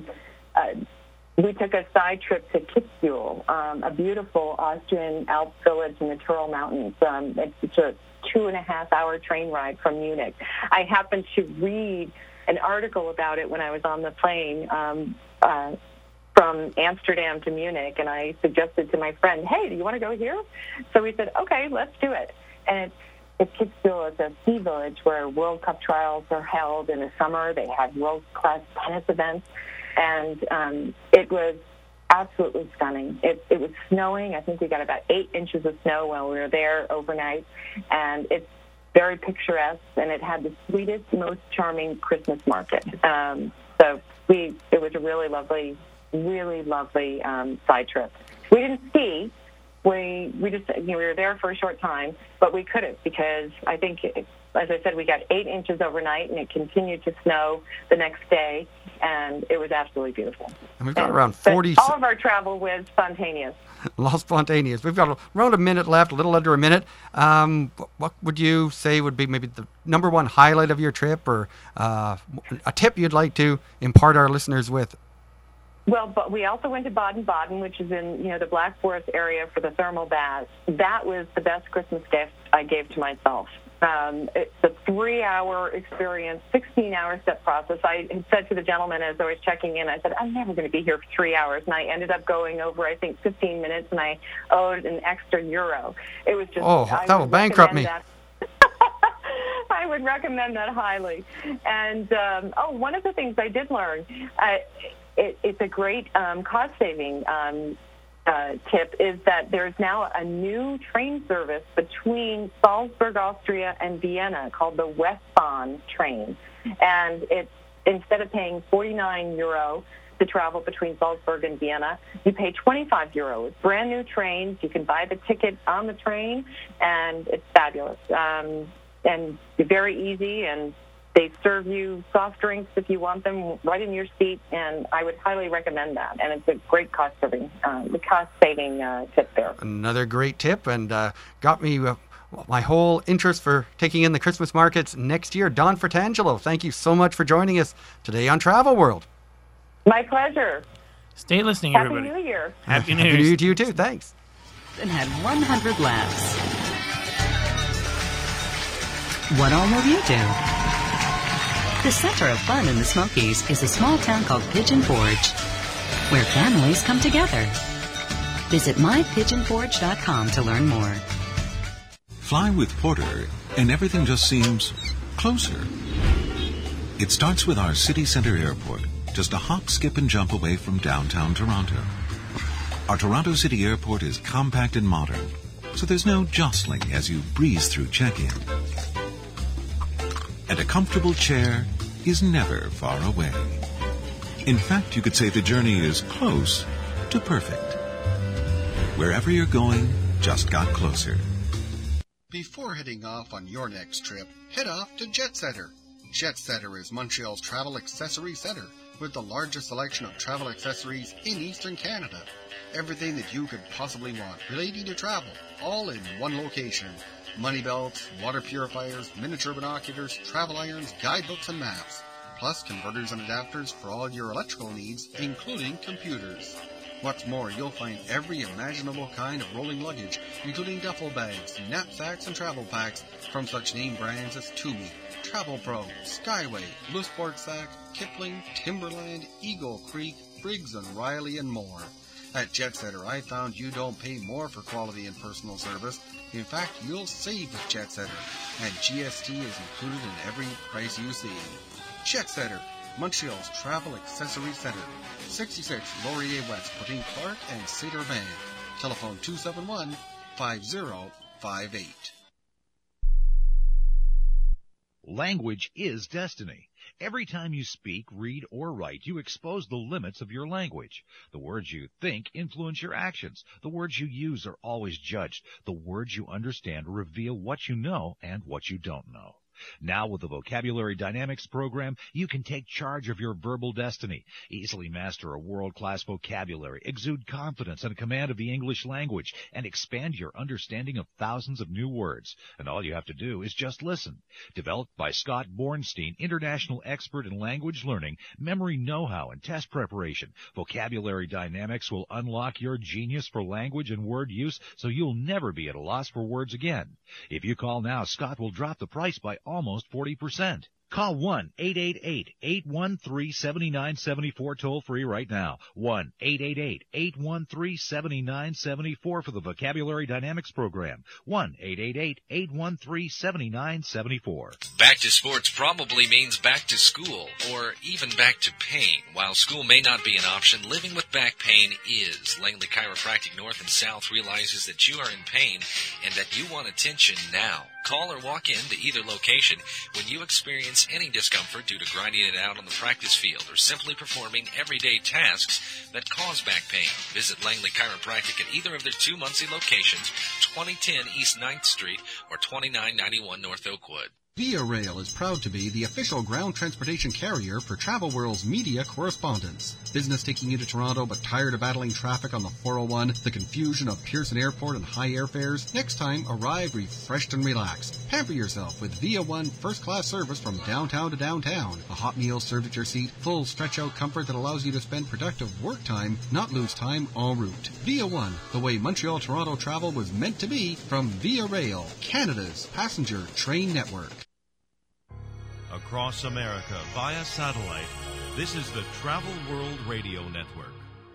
We took a side trip to Kitzbühel, a beautiful Austrian Alp village in the Tyrol Mountains. It's a 2.5-hour train ride from Munich. I happened to read an article about it when I was on the plane from Amsterdam to Munich, and I suggested to my friend, hey, do you want to go here? So we said, okay, let's do it. And it's Kitzbühel. It's a ski village where World Cup trials are held in the summer. They have world-class tennis events. And it was absolutely stunning. It was snowing. I think we got about 8 inches of snow while we were there overnight. And it's very picturesque, and it had the sweetest, most charming Christmas market. So it was a really lovely side trip. We didn't ski. We just we were there for a short time, but we couldn't because I think, as I said, we got 8 inches overnight, and it continued to snow the next day, and it was absolutely beautiful. And we've got around 40... All of our travel was spontaneous. All spontaneous. We've got around a minute left, a little under a minute. What would you say would be maybe the number one highlight of your trip, or a tip you'd like to impart our listeners with? Well, but we also went to Baden-Baden, which is in the Black Forest area for the thermal baths. That was the best Christmas gift I gave to myself. It's a 3-hour experience, 16-hour step process. I had said to the gentleman as I was checking in, I said, I'm never going to be here for 3 hours. And I ended up going over, I think, 15 minutes, and I owed an extra €1. It was just... Oh, that will bankrupt me. I would recommend that highly. And, one of the things I did learn... It's a great cost-saving tip is that there's now a new train service between Salzburg, Austria, and Vienna called the Westbahn train. And it's instead of paying €49 to travel between Salzburg and Vienna, you pay €25. It's brand new trains. You can buy the ticket on the train, and it's fabulous. And very easy, and they serve you soft drinks if you want them right in your seat, and I would highly recommend that. And it's a great cost-saving tip there. Another great tip, and got me my whole interest for taking in the Christmas markets next year. Dawn Fratangelo, thank you so much for joining us today on Travel World. My pleasure. Stay listening, Happy everybody. New Year. Happy New Year. Happy New Year to you too. Thanks. And had 100 laughs. What all will you do? The center of fun in the Smokies is a small town called Pigeon Forge, where families come together. Visit mypigeonforge.com to learn more. Fly with Porter, and everything just seems closer. It starts with our city center airport, just a hop, skip, and jump away from downtown Toronto. Our Toronto City Airport is compact and modern, so there's no jostling as you breeze through check-in. And a comfortable chair is never far away. In fact, you could say the journey is close to perfect. Wherever you're going, just got closer. Before heading off on your next trip, head off to JetSetter. JetSetter is Montreal's travel accessory center with the largest selection of travel accessories in Eastern Canada. Everything that you could possibly want relating to travel, all in one location. Money belts, water purifiers, miniature binoculars, travel irons, guidebooks, and maps. Plus converters and adapters for all your electrical needs, including computers. What's more, you'll find every imaginable kind of rolling luggage, including duffel bags, knapsacks, and travel packs from such name brands as Tumi, Travel Pro, Skyway, Blue Sport Sack, Kipling, Timberland, Eagle Creek, Briggs & Riley, and more. At JetSetter, I found you don't pay more for quality and personal service. In fact, you'll save with JetSetter, and GST is included in every price you see. JetSetter, Montreal's travel accessory center. 66 Laurier West, between Clark and Cedar Van. Telephone 271-5058. Language is destiny. Every time you speak, read, or write, you expose the limits of your language. The words you think influence your actions. The words you use are always judged. The words you understand reveal what you know and what you don't know. Now with the Vocabulary Dynamics program, you can take charge of your verbal destiny, easily master a world-class vocabulary, exude confidence and command of the English language, and expand your understanding of thousands of new words. And all you have to do is just listen. Developed by Scott Bornstein, international expert in language learning, memory know-how, and test preparation, Vocabulary Dynamics will unlock your genius for language and word use so you'll never be at a loss for words again. If you call now, Scott will drop the price by almost 40%. Call 1-888-813-7974 toll-free right now. 1-888-813-7974 for the Vocabulary Dynamics program. 1-888-813-7974. Back to sports probably means back to school, or even back to pain. While school may not be an option, living with back pain is. Langley Chiropractic North and South realizes that you are in pain and that you want attention now. Call or walk in to either location when you experience any discomfort due to grinding it out on the practice field or simply performing everyday tasks that cause back pain. Visit Langley Chiropractic at either of their two Muncie locations, 2010 East 9th Street or 2991 North Oakwood. Via Rail is proud to be the official ground transportation carrier for Travel World's media correspondents. Business taking you to Toronto but tired of battling traffic on the 401, the confusion of Pearson Airport and high airfares? Next time, arrive refreshed and relaxed. Pamper yourself with Via One first-class service from downtown to downtown. A hot meal served at your seat, full stretch-out comfort that allows you to spend productive work time, not lose time en route. Via One, the way Montreal-Toronto travel was meant to be, from Via Rail, Canada's passenger train network. Across America via satellite, this is the Travel World Radio Network.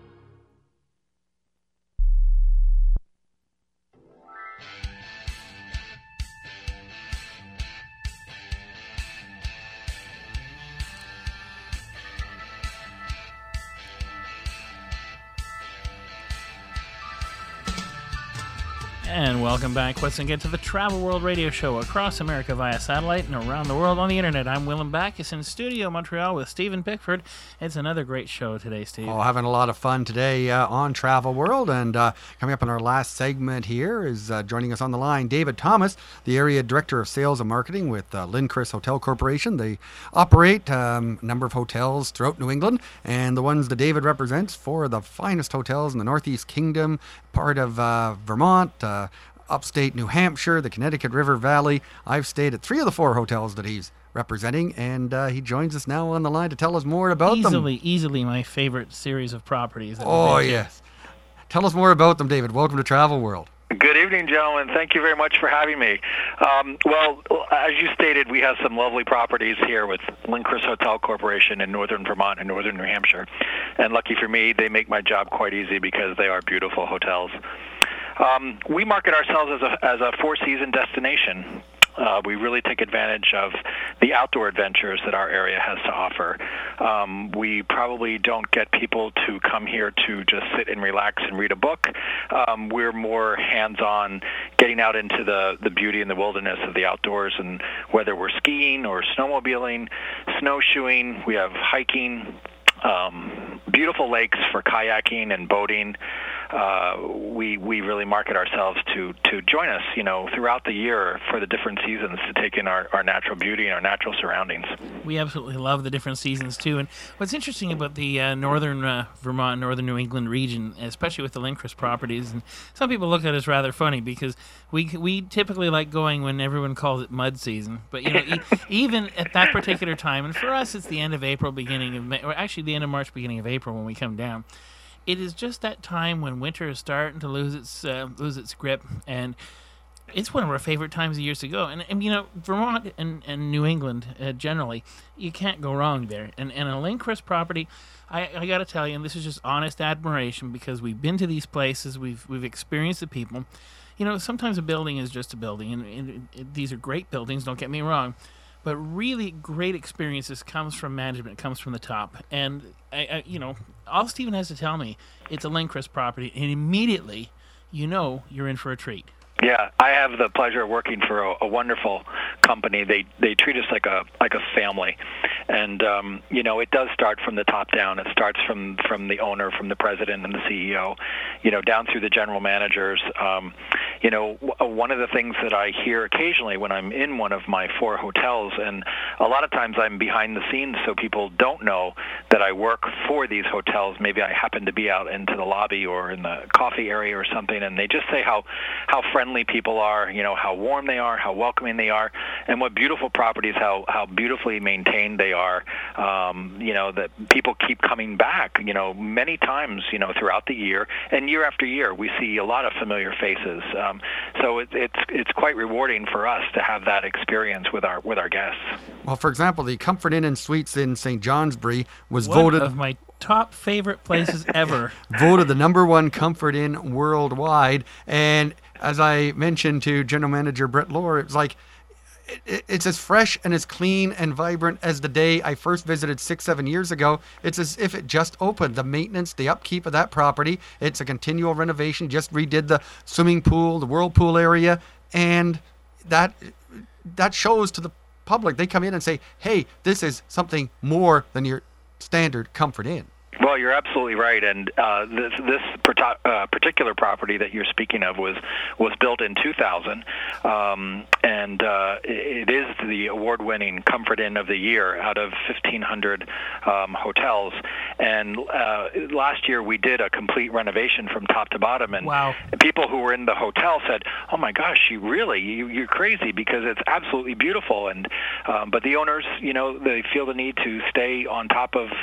And welcome back once again to the Travel World Radio Show across America via satellite and around the world on the internet. I'm Willem Backus in studio Montreal with Stephen Pickford. It's another great show today, Steve. Oh, having a lot of fun today on Travel World. And coming up in our last segment here is joining us on the line, David Thomas, the Area Director of Sales and Marketing with Lindcrest Hotel Corporation. They operate a number of hotels throughout New England, and the ones that David represents, four of the finest hotels in the Northeast Kingdom, part of Vermont, upstate New Hampshire, the Connecticut River Valley. I've stayed at three of the four hotels that he's representing, and he joins us now on the line to tell us more about them. Easily my favorite series of properties. Oh, yes. Tell us more about them, David. Welcome to Travel World. Good evening, gentlemen. Thank you very much for having me. Well, as you stated, we have some lovely properties here with Lindcrest Hotel Corporation in northern Vermont and northern New Hampshire. And lucky for me, they make my job quite easy because they are beautiful hotels. We market ourselves as a four-season destination. We really take advantage of the outdoor adventures that our area has to offer. We probably don't get people to come here to just sit and relax and read a book. We're more hands-on, getting out into the beauty and the wilderness of the outdoors, and whether we're skiing or snowmobiling, snowshoeing, we have hiking, beautiful lakes for kayaking and boating. We really market ourselves to join us, throughout the year for the different seasons to take in our natural beauty and our natural surroundings. We absolutely love the different seasons too. And what's interesting about the northern Vermont, northern New England region, especially with the Lindquist properties, and some people look at it as rather funny because we typically like going when everyone calls it mud season. But even at that particular time, and for us it's the end of April, beginning of May, or actually the end of March, beginning of April when we come down. It is just that time when winter is starting to lose its grip, and it's one of our favorite times of years to go. And Vermont and New England generally, you can't go wrong there. And a Lindquist property, I got to tell you, and this is just honest admiration because we've been to these places, we've experienced the people. Sometimes a building is just a building, and these are great buildings. Don't get me wrong. But really great experiences comes from management, comes from the top. And, all Stephen has to tell me, it's a Lindquist property, and immediately you're in for a treat. Yeah, I have the pleasure of working for a wonderful company. They treat us like a family, and it does start from the top down. It starts from the owner, from the president and the CEO, down through the general managers. One of the things that I hear occasionally when I'm in one of my 4 hotels, and a lot of times I'm behind the scenes, so people don't know that I work for these hotels. Maybe I happen to be out into the lobby or in the coffee area or something, and they just say how friendly people are, how warm they are, how welcoming they are, and what beautiful properties, how beautifully maintained they are. That people keep coming back, many times, throughout the year, and year after year, we see a lot of familiar faces. So it's quite rewarding for us to have that experience with our guests. Well, for example, the Comfort Inn and Suites in St. Johnsbury was one voted of my top favorite places ever. Voted the #1 Comfort Inn worldwide. And as I mentioned to General Manager Brett Lohr, it was like it's as fresh and as clean and vibrant as the day I first visited 6-7 years ago. It's as if it just opened. The maintenance, the upkeep of that property, it's a continual renovation. Just redid the swimming pool, the whirlpool area, and that shows to the public. They come in and say, hey, this is something more than your standard Comfort Inn. Well, you're absolutely right, and this particular property that you're speaking of was built in 2000, and it is the award-winning Comfort Inn of the Year out of 1,500 hotels. And last year we did a complete renovation from top to bottom, and wow. People who were in the hotel said, "Oh my gosh, you're crazy because it's absolutely beautiful." And but the owners, they feel the need to stay on top of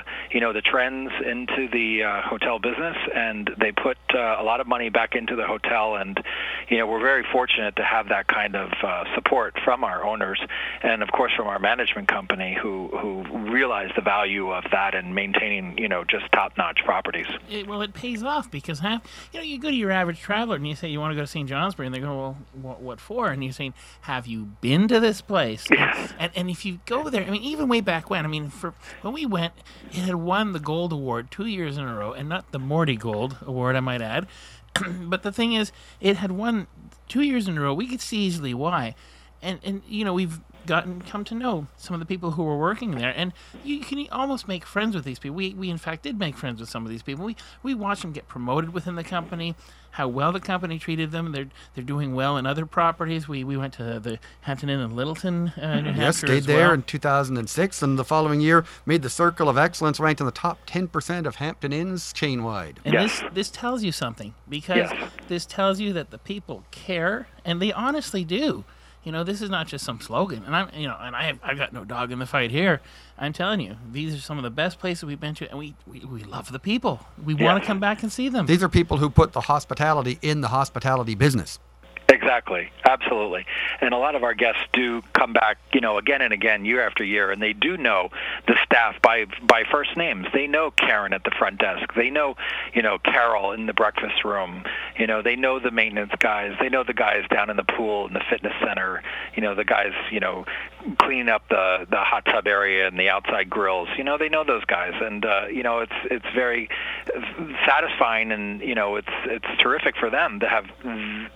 the trends into the hotel business, and they put a lot of money back into the hotel, and we're very fortunate to have that kind of support from our owners and of course from our management company who realize the value of that and maintaining just top-notch properties. It pays off because you go to your average traveler and you say you want to go to St. Johnsbury, and they go, well, what for? And you're saying, have you been to this place? Yes. And if you go there, even way back when, when we went, it had won the Gold Award 2 years in a row, and not the Morty Gold Award, I might add. But the thing is, it had won 2 years in a row. We could see easily why. And we've come to know some of the people who were working there, and you can almost make friends with these people. We in fact did make friends with some of these people. We watched them get promoted within the company, how well the company treated them. They're doing well in other properties. We went to the Hampton Inn in Littleton, New Hampshire. Yes, stayed there in 2006, and the following year made the Circle of Excellence, ranked in the top 10% of Hampton Inns chain-wide. And this tells you something, because this tells you that the people care, and they honestly do. This is not just some slogan, and I've got no dog in the fight here. I'm telling you, these are some of the best places we've been to, and we love the people. We want to come back and see them. These are people who put the hospitality in the hospitality business. Exactly. Absolutely. And a lot of our guests do come back, again and again, year after year, and they do know the staff by first names. They know Karen at the front desk. They know, Carol in the breakfast room. They know the maintenance guys. They know the guys down in the pool in the fitness center. The guys, cleaning up the hot tub area and the outside grills. They know those guys, and it's very satisfying, and it's terrific for them to have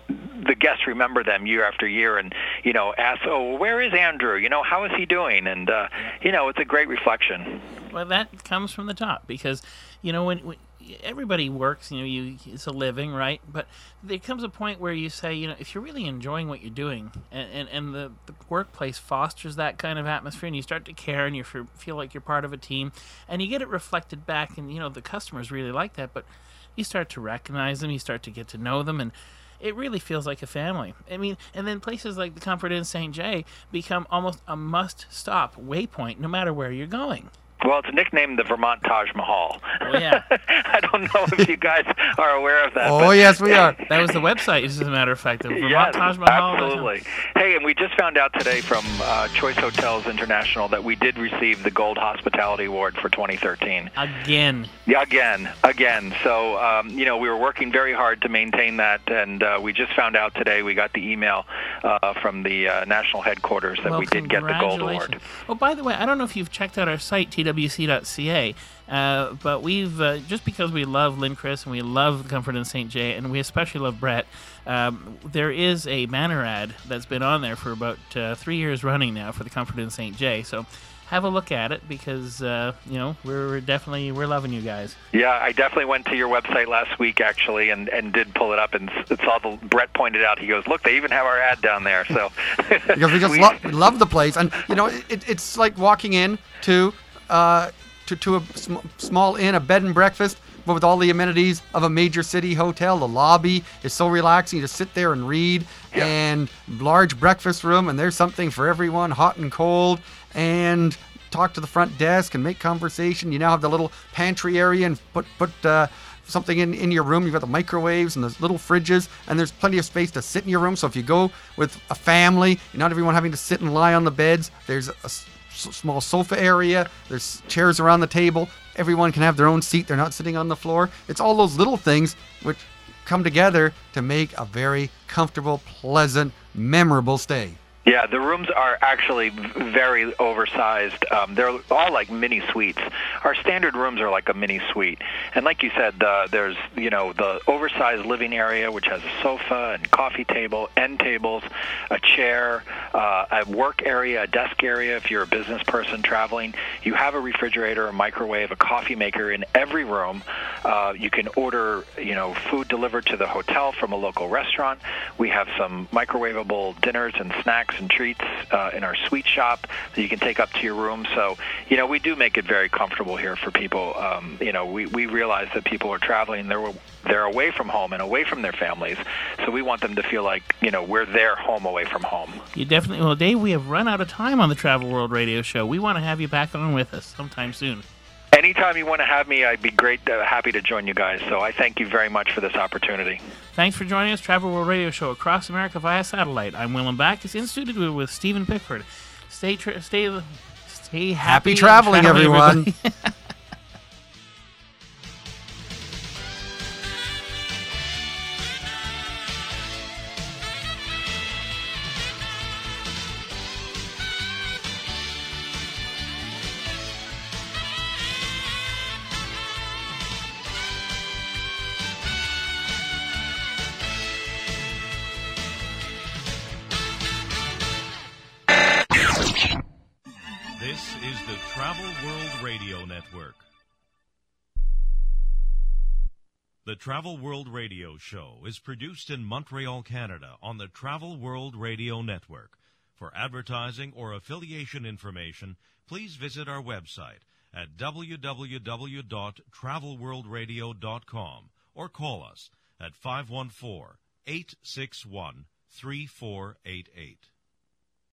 the guests remember them year after year, and ask, oh, where is Andrew? How is he doing? And it's a great reflection. Well, that comes from the top because when everybody works, it's a living, right? But there comes a point where you say, if you're really enjoying what you're doing, and the workplace fosters that kind of atmosphere, and you start to care, and you feel like you're part of a team, and you get it reflected back, and the customers really like that, but you start to recognize them, you start to get to know them, and it really feels like a family. I mean, and then places like the Comfort Inn St. Jay become almost a must-stop waypoint no matter where you're going. Well, it's nicknamed the Vermont Taj Mahal. Oh, yeah. I don't know if you guys are aware of that. Oh, yes, we are. That was the website, as a matter of fact. The Vermont Taj Mahal. Absolutely. Hey, and we just found out today from Choice Hotels International that we did receive the Gold Hospitality Award for 2013. Again. Yeah, again. So, we were working very hard to maintain that, and we just found out today, we got the email from the national headquarters that we did get the Gold Award. Oh, by the way, I don't know if you've checked out our site, twc.ca, but we've, just because we love Lynn Chris and we love the Comfort Inn St. Jay, and we especially love Brett, there is a banner ad that's been on there for about 3 years running now for the Comfort Inn St. Jay, so have a look at it because, we're loving you guys. Yeah, I definitely went to your website last week, actually, and did pull it up and saw Brett pointed out, he goes, look, they even have our ad down there, so. Because we just love the place, and, it's like walking in to a small inn, a bed and breakfast, but with all the amenities of a major city hotel. The lobby is so relaxing. You just sit there and read, and large breakfast room, and there's something for everyone, hot and cold, and talk to the front desk and make conversation. You now have the little pantry area and put something in your room. You've got the microwaves and the little fridges, and there's plenty of space to sit in your room. So if you go with a family, not everyone having to sit and lie on the beds, there's a small sofa area, there's chairs around the table, everyone can have their own seat, they're not sitting on the floor. It's all those little things which come together to make a very comfortable, pleasant, memorable stay. Yeah, the rooms are actually very oversized. They're all like mini suites. Our standard rooms are like a mini suite. And like you said, there's, the oversized living area, which has a sofa and coffee table, end tables, a chair, a work area, a desk area if you're a business person traveling. You have a refrigerator, a microwave, a coffee maker in every room. You can order, food delivered to the hotel from a local restaurant. We have some microwavable dinners and snacks and treats in our sweet shop that you can take up to your room. So, we do make it very comfortable here for people. We realize that people are traveling, they're away from home and away from their families. So we want them to feel like, we're their home away from home. You definitely, well, Dave, we have run out of time on the Travel World Radio Show. We want to have you back on with us sometime soon. Anytime you want to have me, I'd be happy to join you guys. So I thank you very much for this opportunity. Thanks for joining us, Travel World Radio Show across America via satellite. I'm Willem Backus, in studio with Stephen Pickford. Stay happy traveling, everyone. This is the Travel World Radio Network. The Travel World Radio Show is produced in Montreal, Canada on the Travel World Radio Network. For advertising or affiliation information, please visit our website at www.travelworldradio.com or call us at 514-861-3488.